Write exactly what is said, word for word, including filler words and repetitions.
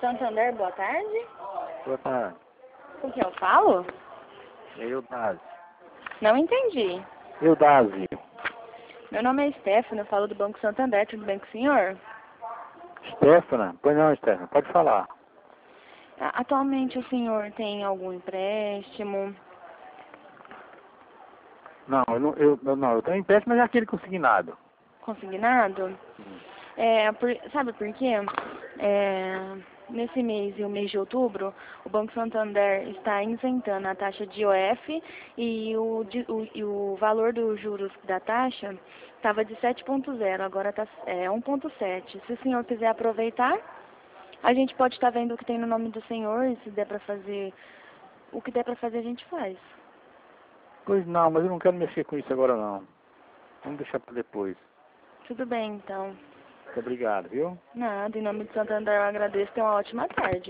Santander, boa tarde. Boa tarde. Com quem eu falo? Eudásio. Não entendi. Eudásio. Meu nome é Stefano, eu falo do Banco Santander, tudo bem com o senhor? Stefana? Pois não, Stefana, pode falar. A- Atualmente o senhor tem algum empréstimo? Não, eu não, eu, eu não, eu tenho empréstimo, mas é aquele consignado. Consignado? É, por, sabe por quê? É, nesse mês e o mês de outubro, o Banco Santander está isentando a taxa de I O F e o, de- o, e o valor dos juros da taxa estava de sete ponto zero, agora está é, um ponto sete. Se o senhor quiser aproveitar, a gente pode estar vendo o que tem no nome do senhor e se der para fazer, o que der para fazer a gente faz. Pois não, mas eu não quero mexer com isso agora não. Vamos deixar para depois. Tudo bem, então. Muito obrigado, viu? Nada, em nome de Santander eu agradeço. Tenha uma ótima tarde.